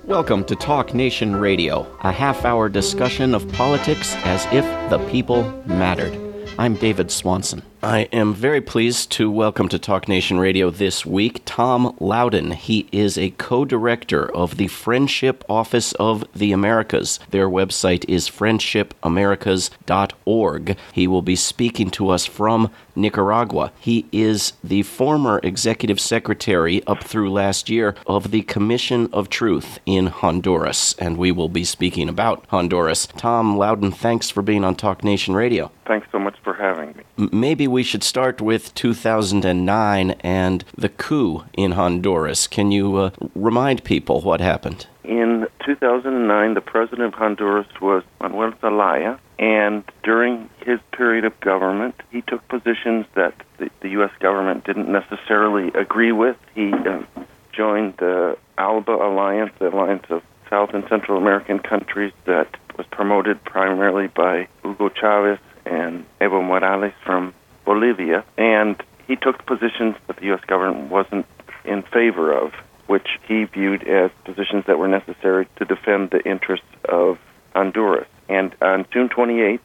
Welcome to Talk Nation Radio, a half-hour discussion of politics as if the people mattered. I'm David Swanson. I am very pleased to welcome to Talk Nation Radio this week Tom Loudon. He is a co-director of the Friendship Office of the Americas. Their website is friendshipamericas.org. He will be speaking to us from Nicaragua. He is the former executive secretary up through last year of the Commission of Truth in Honduras, and we will be speaking about Honduras. Tom Loudon, thanks for being on Talk Nation Radio. Thanks so much for having me. Maybe we should start with 2009 and the coup in Honduras. Can you remind people what happened? In 2009, the president of Honduras was Manuel Zelaya, and during his period of government, he took positions that the U.S. government didn't necessarily agree with. He joined the ALBA Alliance, the Alliance of South and Central American countries that was promoted primarily by Hugo Chavez and Evo Morales from Bolivia, and he took positions that the U.S. government wasn't in favor of, which he viewed as positions that were necessary to defend the interests of Honduras. And on June 28,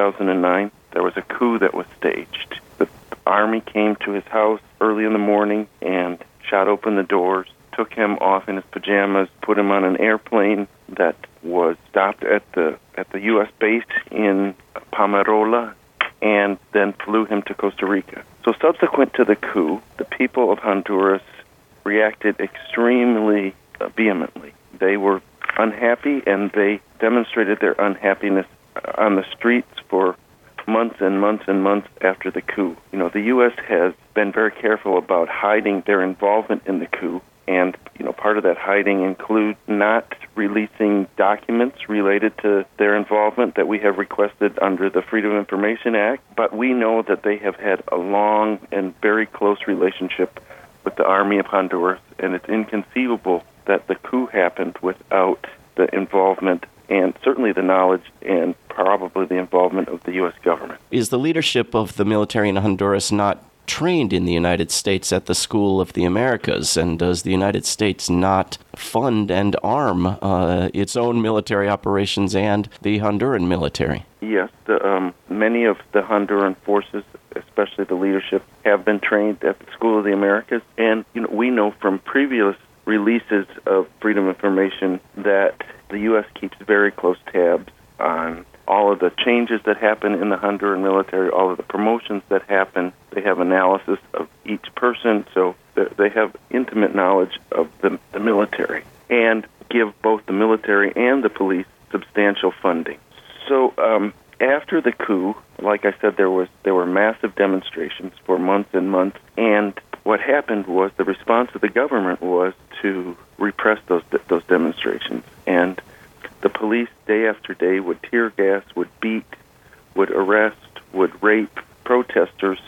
2009, there was a coup that was staged. The army came to his house early in the morning and shot open the doors, took him off in his pajamas, put him on an airplane that was stopped at the U.S. base in Palmarola, and then flew him to Costa Rica. So subsequent to the coup, the people of Honduras reacted extremely vehemently. They were unhappy, and they demonstrated their unhappiness on the streets for months and months and months after the coup. You know, the U.S. has been very careful about hiding their involvement in the coup, and, you know, part of that hiding includes not releasing documents related to their involvement that we have requested under the Freedom of Information Act. But we know that they have had a long and very close relationship with the Army of Honduras, and it's inconceivable that the coup happened without the involvement and certainly the knowledge and probably the involvement of the U.S. government. Is the leadership of the military in Honduras not trained in the United States at the School of the Americas, and does the United States not fund and arm its own military operations and the Honduran military? Yes, many of the Honduran forces, especially the leadership, have been trained at the School of the Americas, and we know from previous releases of Freedom of Information that the U.S. keeps very close tabs on all of the changes that happen in the Honduran military, all of the promotions that happen. They have analysis of each person, so they have intimate knowledge of the military and give both the military and the police substantial funding. So after the coup, like I said, there were massive demonstrations for months and months, and what happened was the response of the government was to repress those demonstrations, and the police, day after day, would tear gas, would beat, would arrest, would rape protesters,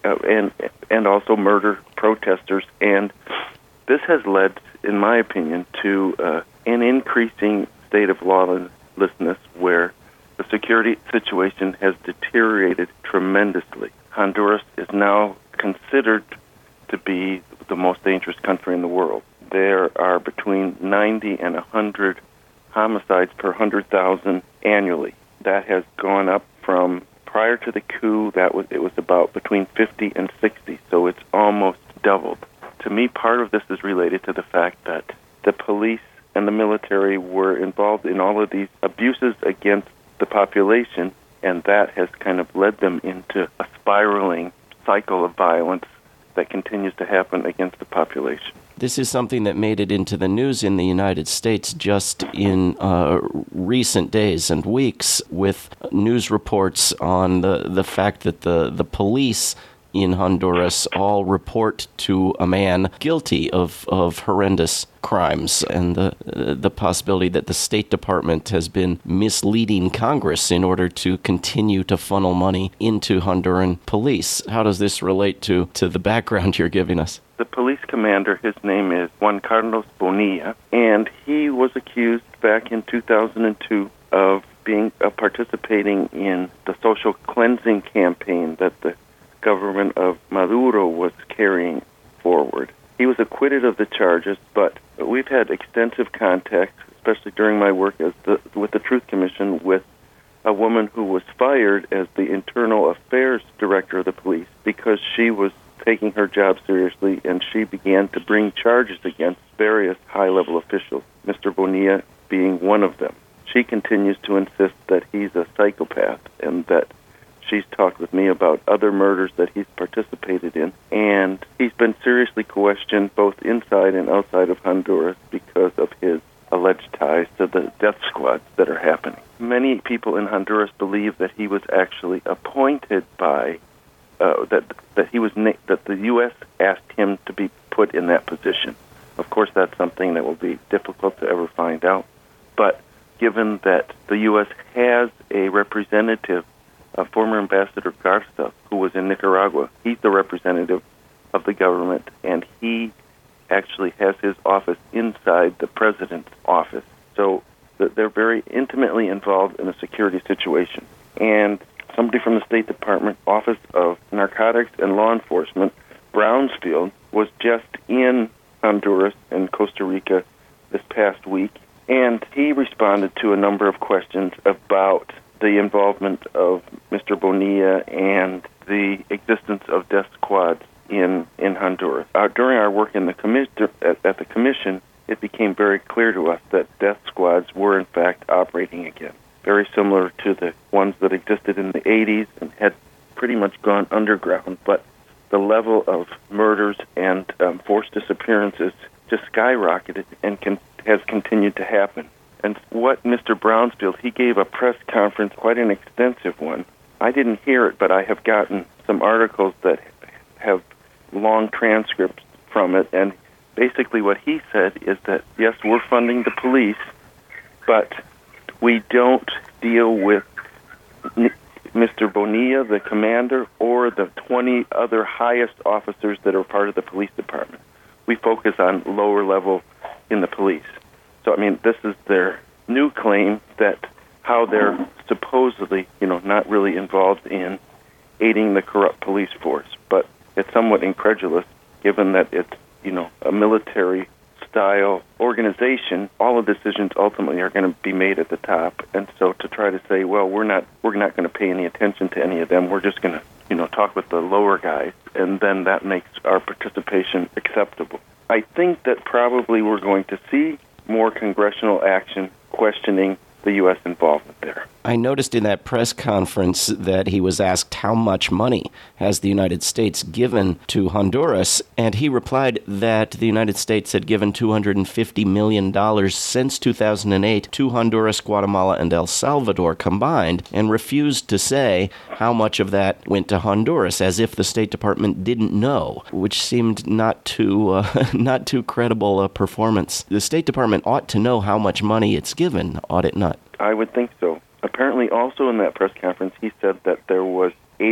and also murder protesters. And this has led, in my opinion, to an increasing state of lawlessness where the security situation has deteriorated tremendously. Honduras is now considered to be the most dangerous country in the world. There are between 90 and 100 homicides per 100,000 annually. That has gone up from prior to the coup. It was about between 50 and 60, so it's almost doubled. To me, part of this is related to the fact that the police and the military were involved in all of these abuses against the population, and that has kind of led them into a spiraling cycle of violence that continues to happen against the population. This is something that made it into the news in the United States just in recent days and weeks, with news reports on the fact that the police in Honduras all report to a man guilty of horrendous crimes, and the possibility that the State Department has been misleading Congress in order to continue to funnel money into Honduran police. How does this relate to the background you're giving us? The police commander, his name is Juan Carlos Bonilla, and he was accused back in 2002 of participating in the social cleansing campaign that the government of Maduro was carrying forward. He was acquitted acquitted of the charges, but we've had extensive contact, especially during my work with the Truth Commission, with a woman who was fired as the Internal Affairs Director of the police because she was taking her job seriously, and she began to bring charges against various high-level officials, Mr. Bonilla being one of them. She continues to insist that he's a psychopath and that she's talked with me about other murders that he's participated in, and he's been seriously questioned both inside and outside of Honduras because of his alleged ties to the death squads that are happening. Many people in Honduras believe that he was actually appointed by that the U.S. asked him to be put in that position. Of course, that's something that will be difficult to ever find out. But given that the U.S. has a representative, former Ambassador Garza, who was in Nicaragua, he's the representative of the government, and he actually has his office inside the president's office. So they're very intimately involved in the security situation. And somebody from the State Department Office of Narcotics and Law Enforcement, Brownsfield, was just in Honduras and Costa Rica this past week, and he responded to a number of questions about the involvement of Mr. Bonilla and the existence of death squads in Honduras. During our work in at the Commission, it became very clear to us that death squads were in fact operating again, very similar to the ones that existed in the 80s and had pretty much gone underground, but the level of murders and forced disappearances just skyrocketed and has continued to happen. And what Mr. Brownsfield, he gave a press conference, quite an extensive one. I didn't hear it, but I have gotten some articles that have long transcripts from it, and basically what he said is that, yes, we're funding the police, but we don't deal with Mr. Bonilla, the commander, or the 20 other highest officers that are part of the police department. We focus on lower level in the police. So, I mean, this is their new claim that how they're supposedly, not really involved in aiding the corrupt police force. But it's somewhat incredulous, given that it's, a military-style organization. All the decisions ultimately are going to be made at the top. And so to try to say, well, we're not going to pay any attention to any of them. We're just going to, talk with the lower guys, and then that makes our participation acceptable. I think that probably we're going to see more congressional action questioning the U.S. involvement there. I noticed in that press conference that he was asked how much money has the United States given to Honduras, and he replied that the United States had given $250 million since 2008 to Honduras, Guatemala, and El Salvador combined, and refused to say how much of that went to Honduras, as if the State Department didn't know, which seemed not too credible a performance. The State Department ought to know how much money it's given, ought it not? I would think so. Apparently, also in that press conference, he said that there was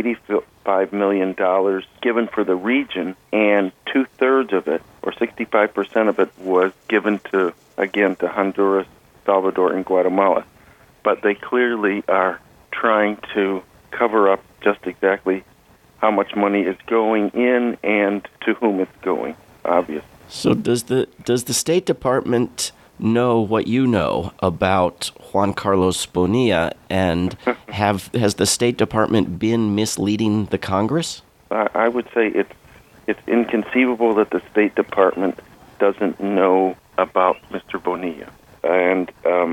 $85 million given for the region, and two-thirds of it, or 65% of it, was given to Honduras, Salvador, and Guatemala. But they clearly are trying to cover up just exactly how much money is going in and to whom it's going, obviously. So does the State Department know what you know about Juan Carlos Bonilla, and has the State Department been misleading the Congress? I would say it's inconceivable that the State Department doesn't know about Mr. Bonilla. And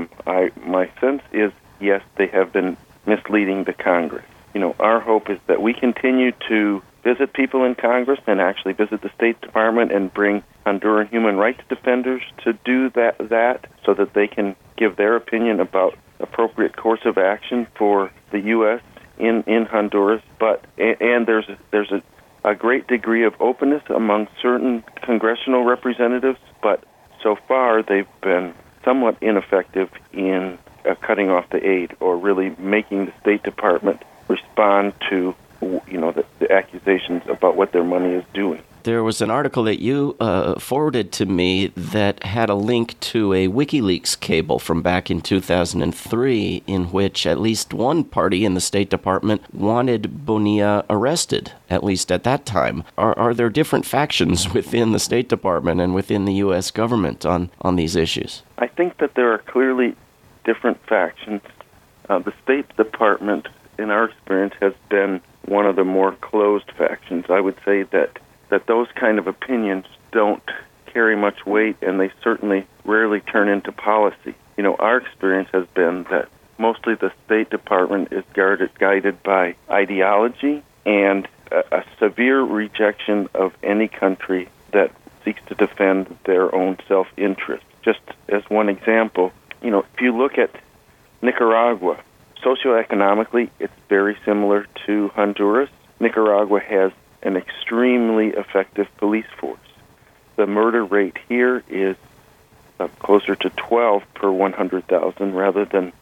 my sense is, yes, they have been misleading the Congress. Our hope is that we continue to visit people in Congress and actually visit the State Department and bring Honduran human rights defenders to do that so that they can give their opinion about appropriate course of action for the U.S. in Honduras. And there's a great degree of openness among certain congressional representatives, but so far they've been somewhat ineffective in cutting off the aid or really making the State Department respond to the accusations about what their money is doing. There was an article that you forwarded to me that had a link to a WikiLeaks cable from back in 2003 in which at least one party in the State Department wanted Bonilla arrested, at least at that time. Are there different factions within the State Department and within the U.S. government on these issues? I think that there are clearly different factions. The State Department, in our experience, has been one of the more closed factions. I would say that those kind of opinions don't carry much weight, and they certainly rarely turn into policy. Our experience has been that mostly the State Department is guided by ideology and a severe rejection of any country that seeks to defend their own self-interest. Just as one example, if you look at Nicaragua, socioeconomically, it's very similar to Honduras. Nicaragua has an extremely effective police force. The murder rate here is closer to 12 per 100,000 rather than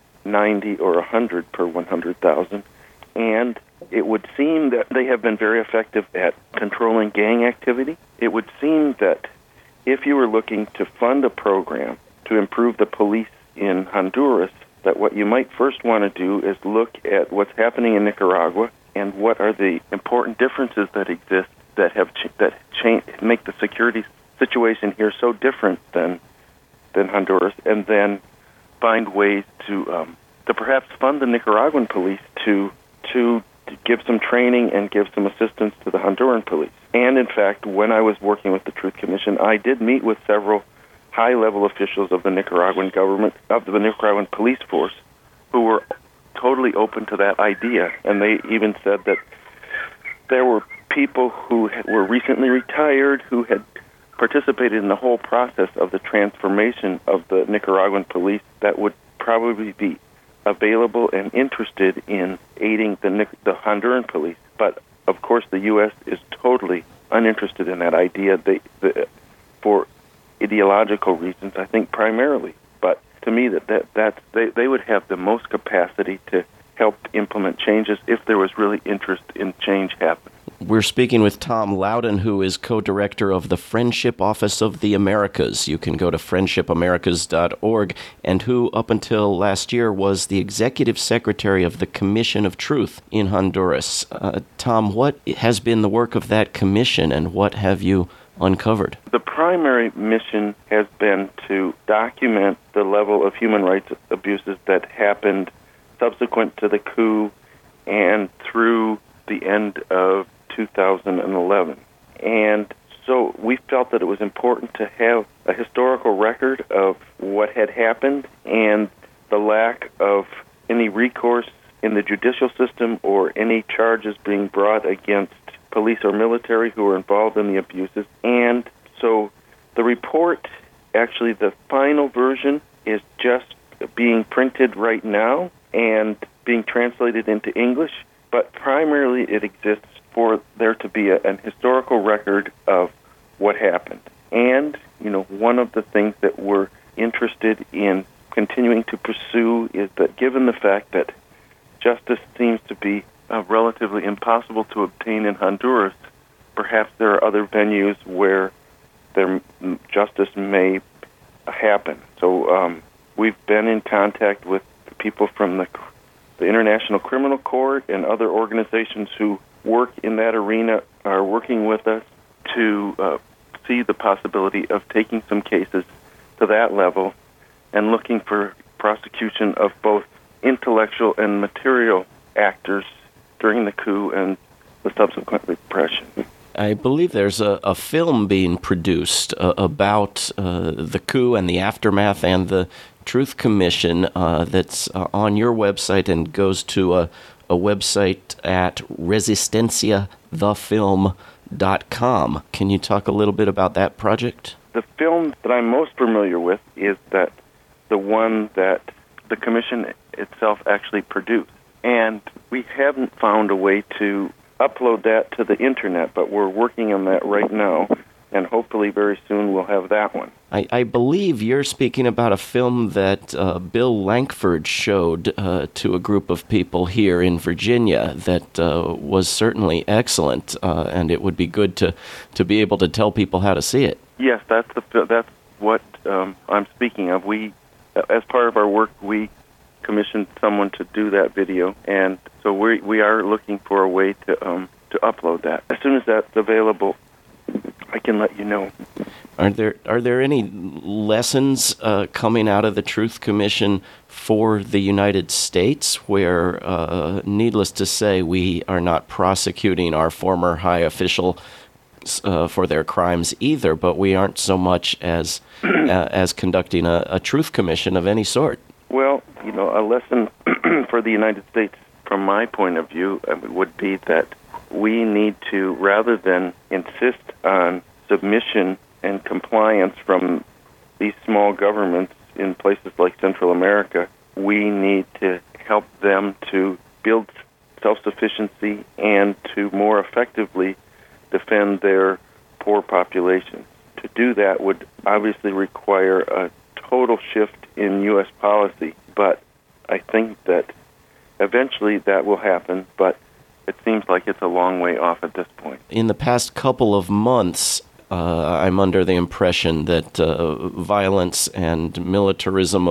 90 or 100 per 100,000. And it would seem that they have been very effective at controlling gang activity. It would seem that if you were looking to fund a program to improve the police in Honduras, that what you might first want to do is look at what's happening in Nicaragua and what are the important differences that exist that make the security situation here so different than Honduras, and then find ways to perhaps fund the Nicaraguan police to give some training and give some assistance to the Honduran police. And in fact, when I was working with the Truth Commission, I did meet with several high-level officials of the Nicaraguan government, of the Nicaraguan police force, who were totally open to that idea. And they even said that there were people who were recently retired who had participated in the whole process of the transformation of the Nicaraguan police that would probably be available and interested in aiding the Honduran police. But, of course, the U.S. is totally uninterested in that idea for ideological reasons, I think, primarily. But to me, they would have the most capacity to help implement changes if there was really interest in change happening. We're speaking with Tom Loudon, who is co-director of the Friendship Office of the Americas. You can go to friendshipamericas.org, and who, up until last year, was the executive secretary of the Commission of Truth in Honduras. Tom, what has been the work of that commission, and what have you uncovered? The primary mission has been to document the level of human rights abuses that happened subsequent to the coup and through the end of 2011. And so we felt that it was important to have a historical record of what had happened and the lack of any recourse in the judicial system or any charges being brought against police or military who were involved in the abuses. And so the report, actually the final version, is just being printed right now and being translated into English, but primarily it exists for there to be an historical record of what happened. And, one of the things that we're interested in continuing to pursue is that given the fact that justice seems to be relatively impossible to obtain in Honduras, perhaps there are other venues where justice may happen. So we've been in contact with people from the International Criminal Court and other organizations who work in that arena are working with us to see the possibility of taking some cases to that level and looking for prosecution of both intellectual and material actors during the coup and the subsequent repression. I believe there's a film being produced about the coup and the aftermath and the Truth Commission that's on your website and goes to a website at resistenciathefilm.com. Can you talk a little bit about that project? The film that I'm most familiar with is the one that the Commission itself actually produced. And we haven't found a way to upload that to the Internet, but we're working on that right now. and hopefully very soon we'll have that one. I believe you're speaking about a film that Bill Lankford showed to a group of people here in Virginia that was certainly excellent, and it would be good to be able to tell people how to see it. Yes, that's what I'm speaking of. We, as part of our work, we commissioned someone to do that video, and so we are looking for a way to upload that. As soon as that's available, I can let you know. Are there any lessons coming out of the Truth Commission for the United States where, needless to say, we are not prosecuting our former high official for their crimes either, but we aren't so much as conducting a Truth Commission of any sort? Well, a lesson for the United States, from my point of view, would be that we need to, rather than insist on submission and compliance from these small governments in places like Central America, we need to help them to build self-sufficiency and to more effectively defend their poor population. To do that would obviously require a total shift in U.S. policy, but I think that eventually that will happen, but it seems like it's a long way off at this point. In the past couple of months, I'm under the impression that violence and militarism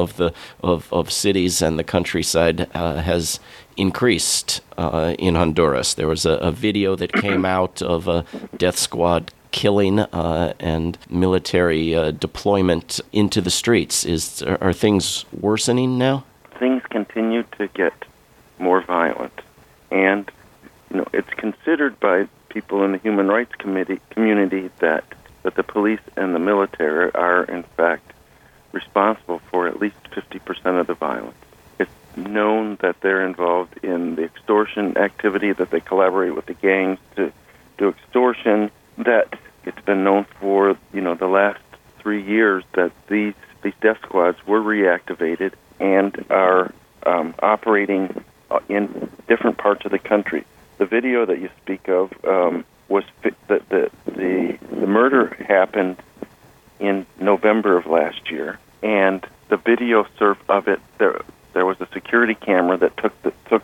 of cities and the countryside has increased in Honduras. There was a video that came out of a death squad killing and military deployment into the streets. Are things worsening now? Things continue to get more violent, and it's considered by people in the human rights community that the police and the military are in fact responsible for at least 50% of the violence. It's known that they're involved in the extortion activity, that they collaborate with the gangs to do extortion, that it's been known for the last 3 years that these death squads were reactivated and are operating in different parts of the country. The video that you speak of was the murder happened in November of last year, and the video of it there was a security camera that took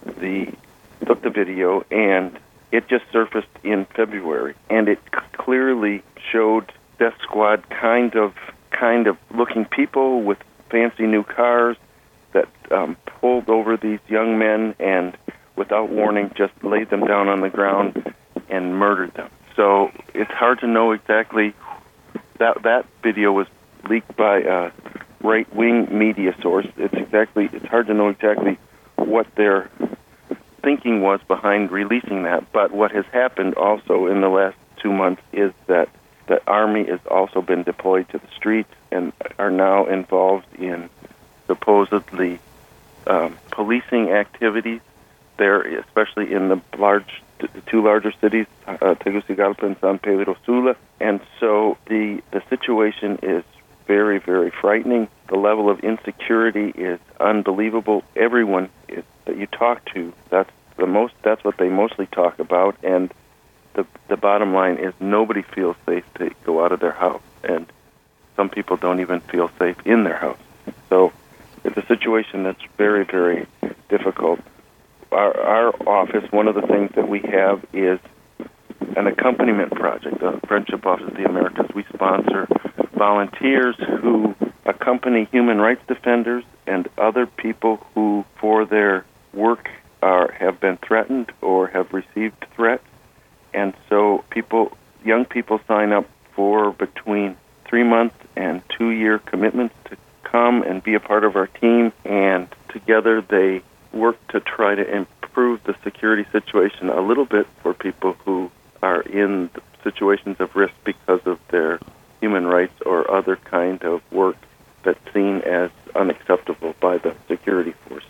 the video, and it just surfaced in February, and it clearly showed death squad kind of looking people with fancy new cars that pulled over these young men and without warning just laid them down on the ground and murdered them. So it's hard to know exactly. That video was leaked by a right-wing media source. It's hard to know exactly what their thinking was behind releasing that. But what has happened also in the last 2 months is that the Army has also been deployed to the streets and are now involved in supposedly policing activities there, especially in the two larger cities, Tegucigalpa and San Pedro Sula. And so the situation is very, very frightening. The level of insecurity is unbelievable. Everyone that you talk to, that's what they mostly talk about. And the bottom line is nobody feels safe to go out of their house, and some people don't even feel safe in their house. So it's a situation that's very, very difficult. Our office, one of the things that we have is an accompaniment project, the Friendship Office of the Americas. We sponsor volunteers who accompany human rights defenders and other people who, for their work, have been threatened or have received threats. And so young people sign up for between 3-month and 2-year commitments to come and be a part of our team, and together they work to try to improve the security situation a little bit for people who are in situations of risk because of their human rights or other kind of work that's seen as unacceptable by the security forces.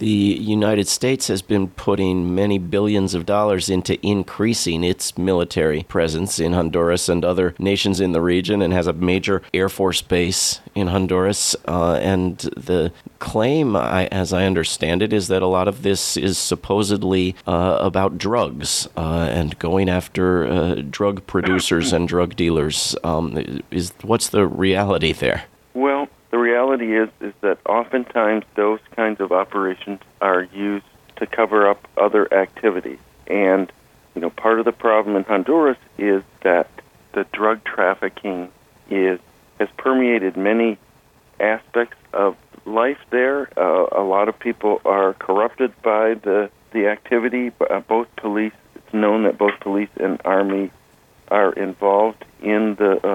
The United States has been putting many billions of dollars into increasing its military presence in Honduras and other nations in the region, and has a major Air Force base in Honduras. And the claim, as I understand it, is that a lot of this is supposedly about drugs and going after drug producers and drug dealers. What's the reality there? Well, the reality is that oftentimes those kinds of operations are used to cover up other activities. And, part of the problem in Honduras is that the drug trafficking has permeated many aspects of life there. A lot of people are corrupted by the activity. Both police, it's known that both police and army are involved in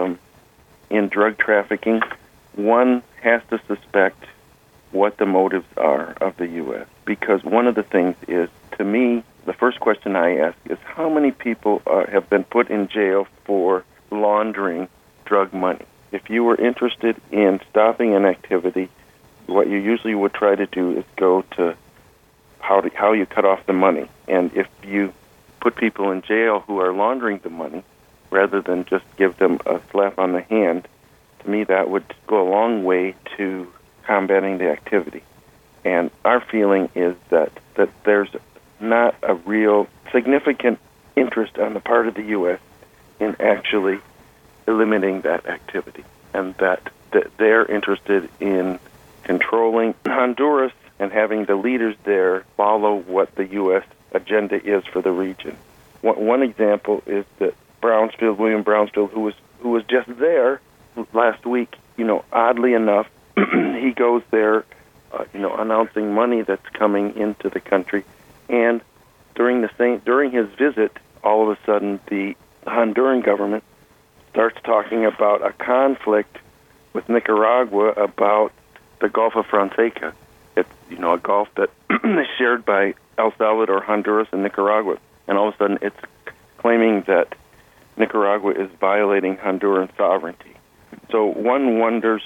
in drug trafficking. One has to suspect what the motives are of the U.S. because one of the things is, to me, the first question I ask is how many people have been put in jail for laundering drug money? If you were interested in stopping an activity, what you usually would try to do is go to how you cut off the money. And if you put people in jail who are laundering the money, rather than just give them a slap on the hand, to me that would go a long way to combating the activity. And our feeling is that there's not a real significant interest on the part of the U.S. in actually eliminating that activity, and that they're interested in controlling Honduras and having the leaders there follow what the U.S. agenda is for the region. One example is that William Brownsfield, who was just there last week, oddly enough, he goes there, announcing money that's coming into the country, and during his visit, all of a sudden the Honduran government starts talking about a conflict with Nicaragua about the Gulf of Fonseca. It's a Gulf that is shared by El Salvador, Honduras, and Nicaragua, and all of a sudden it's claiming that Nicaragua is violating Honduran sovereignty. So one wonders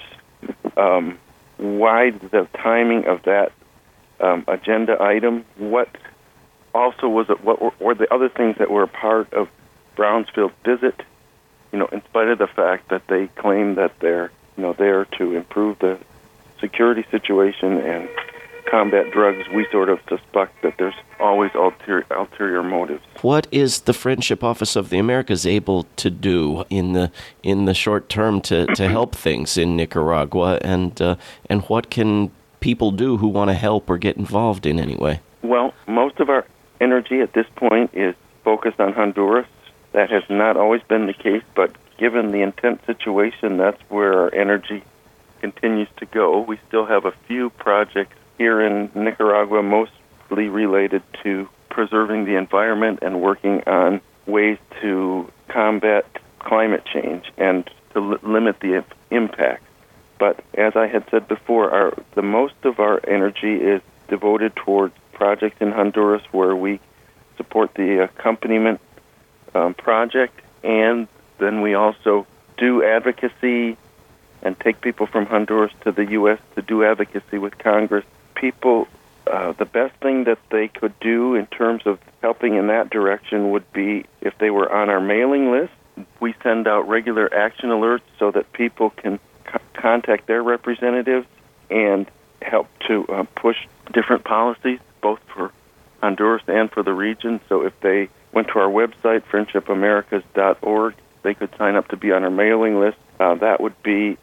why the timing of that agenda item. What also was it? What were the other things that were a part of Brownsfield's visit? In spite of the fact that they claim that they're there to improve the security situation and combat drugs, we sort of suspect that there's always ulterior motives. What is the Friendship Office of the Americas able to do in the short term to help things in Nicaragua, and what can people do who want to help or get involved in any way? Well, most of our energy at this point is focused on Honduras. That has not always been the case, but given the intense situation, that's where our energy continues to go. We still have a few projects here in Nicaragua, mostly related to preserving the environment and working on ways to combat climate change and to limit the impact. But as I had said before, the most of our energy is devoted towards projects in Honduras where we support the accompaniment project, and then we also do advocacy and take people from Honduras to the U.S. to do advocacy with Congress. People, the best thing that they could do in terms of helping in that direction would be if they were on our mailing list. We send out regular action alerts so that people can contact their representatives and help to push different policies, both for Honduras and for the region. So if they went to our website, friendshipamericas.org, they could sign up to be on our mailing list. That would be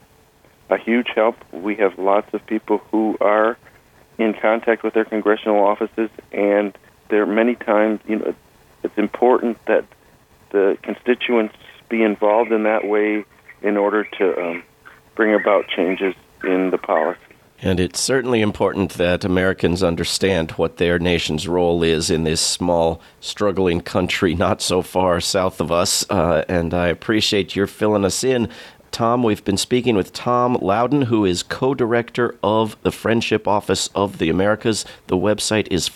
a huge help. We have lots of people who are in contact with their congressional offices, and there are many times, it's important that the constituents be involved in that way in order to bring about changes in the policy. And it's certainly important that Americans understand what their nation's role is in this small, struggling country not so far south of us. And I appreciate your filling us in. Tom, we've been speaking with Tom Loudon, who is co-director of the Friendship Office of the Americas. The website is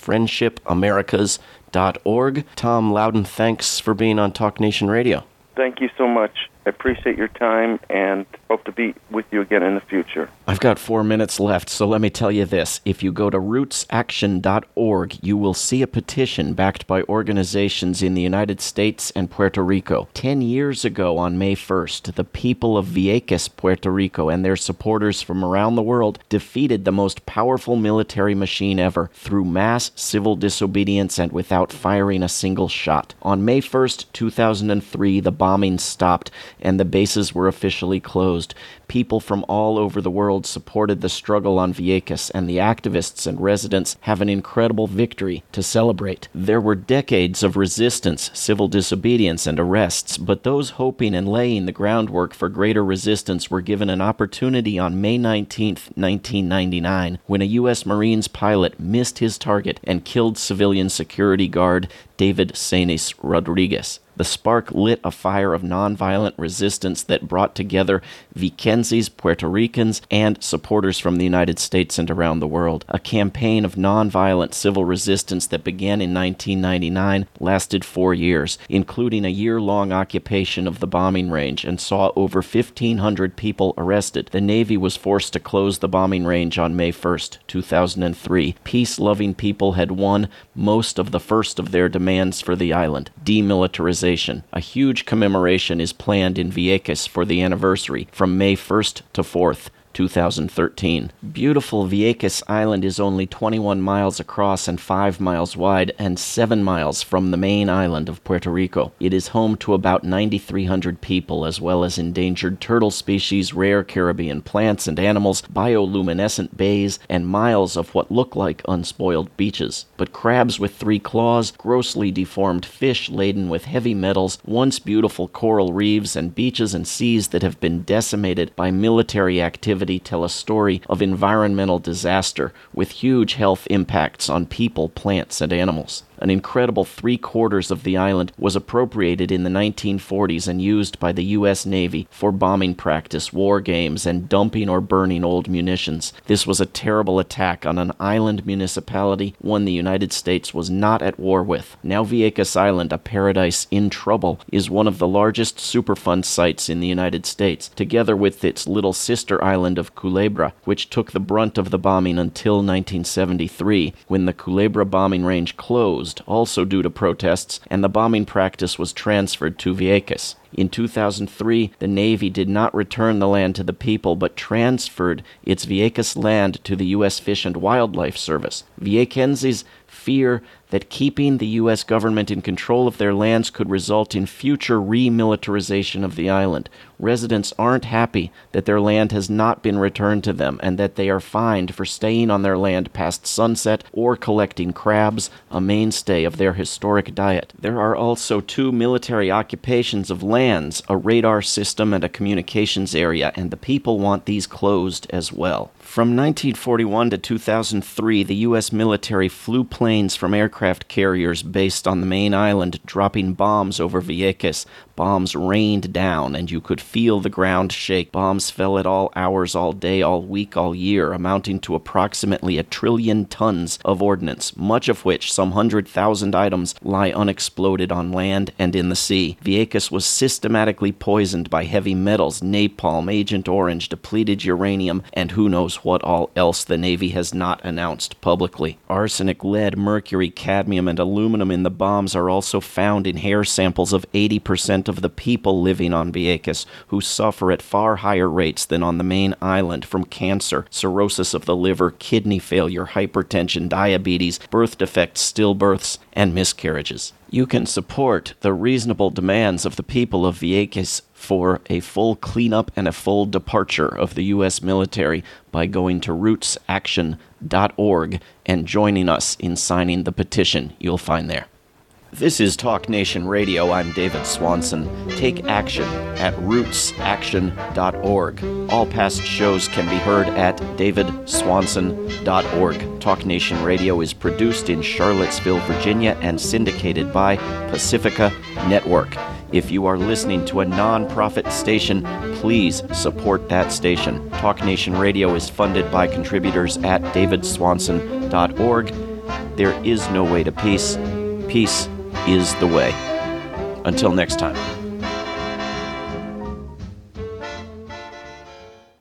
friendshipamericas.org. Tom Loudon, thanks for being on Talk Nation Radio. Thank you so much. I appreciate your time and hope to be with you again in the future. I've got 4 minutes left, so let me tell you this. If you go to rootsaction.org, you will see a petition backed by organizations in the United States and Puerto Rico. 10 years ago on May 1st, the people of Vieques, Puerto Rico, and their supporters from around the world defeated the most powerful military machine ever through mass civil disobedience and without firing a single shot. On May 1st, 2003, the bombing stopped and the bases were officially closed. People from all over the world supported the struggle on Vieques, and the activists and residents have an incredible victory to celebrate. There were decades of resistance, civil disobedience, and arrests, but those hoping and laying the groundwork for greater resistance were given an opportunity on May 19, 1999, when a U.S. Marines pilot missed his target and killed civilian security guard David Cenis Rodriguez. The spark lit a fire of nonviolent resistance that brought together Viequenses, Puerto Ricans, and supporters from the United States and around the world. A campaign of nonviolent civil resistance that began in 1999 lasted 4 years, including a year-long occupation of the bombing range, and saw over 1,500 people arrested. The Navy was forced to close the bombing range on May 1st, 2003. Peace-loving people had won most of the first of their demands for the island, demilitarization. A huge commemoration is planned in Vieques for the anniversary from May 1st to 4th, 2013. Beautiful Vieques Island is only 21 miles across and 5 miles wide and 7 miles from the main island of Puerto Rico. It is home to about 9,300 people, as well as endangered turtle species, rare Caribbean plants and animals, bioluminescent bays, and miles of what look like unspoiled beaches. But crabs with 3 claws, grossly deformed fish laden with heavy metals, once beautiful coral reefs, and beaches and seas that have been decimated by military activity tell a story of environmental disaster with huge health impacts on people, plants, and animals. An incredible 3/4 of the island was appropriated in the 1940s and used by the U.S. Navy for bombing practice, war games, and dumping or burning old munitions. This was a terrible attack on an island municipality, one the United States was not at war with. Now Vieques Island, a paradise in trouble, is one of the largest Superfund sites in the United States, together with its little sister island of Culebra, which took the brunt of the bombing until 1973, when the Culebra bombing range closed, also due to protests, and the bombing practice was transferred to Vieques. In 2003, the Navy did not return the land to the people, but transferred its Vieques land to the U.S. Fish and Wildlife Service. Viequenses fear that keeping the U.S. government in control of their lands could result in future remilitarization of the island. Residents aren't happy that their land has not been returned to them and that they are fined for staying on their land past sunset or collecting crabs, a mainstay of their historic diet. There are also 2 military occupations of lands, a radar system and a communications area, and the people want these closed as well. From 1941 to 2003, the U.S. military flew planes from aircraft carriers based on the main island, dropping bombs over Vieques. Bombs rained down, and you could feel the ground shake. Bombs fell at all hours, all day, all week, all year, amounting to approximately 1 trillion tons of ordnance, much of which, some 100,000 items, lie unexploded on land and in the sea. Vieques was systematically poisoned by heavy metals, napalm, Agent Orange, depleted uranium, and who knows what all else the Navy has not announced publicly. Arsenic, lead, mercury, cadmium, and aluminum in the bombs are also found in hair samples of 80% of the people living on Vieques, who suffer at far higher rates than on the main island from cancer, cirrhosis of the liver, kidney failure, hypertension, diabetes, birth defects, stillbirths, and miscarriages. You can support the reasonable demands of the people of Vieques for a full cleanup and a full departure of the U.S. military by going to rootsaction.org and joining us in signing the petition you'll find there. This is Talk Nation Radio. I'm David Swanson. Take action at rootsaction.org. All past shows can be heard at davidswanson.org. Talk Nation Radio is produced in Charlottesville, Virginia, and syndicated by Pacifica Network. If you are listening to a non-profit station, please support that station. Talk Nation Radio is funded by contributors at davidswanson.org. There is no way to peace. Peace is the way. Until next time.